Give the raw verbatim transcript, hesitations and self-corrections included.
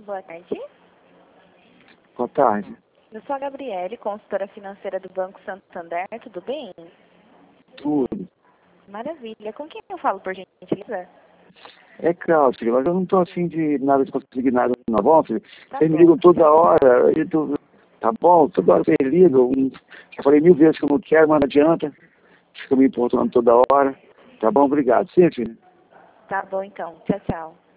boa tarde. Boa tarde. Eu sou a Gabriele, consultora financeira do Banco Santander, tudo bem? Tudo. Maravilha. Com quem eu falo, por gentileza? É claro, filho, mas eu não estou afim de nada de conseguir nada, não, bom, filho? Tá Vocês me bom. ligam toda hora, eu tô, tá bom? Toda hora vocês ligam. um- Já falei mil vezes que eu não quero, mas não adianta. Fica me importunando toda hora. Tá bom? Obrigado. Sim, filho. Tá bom, então. Tchau, tchau.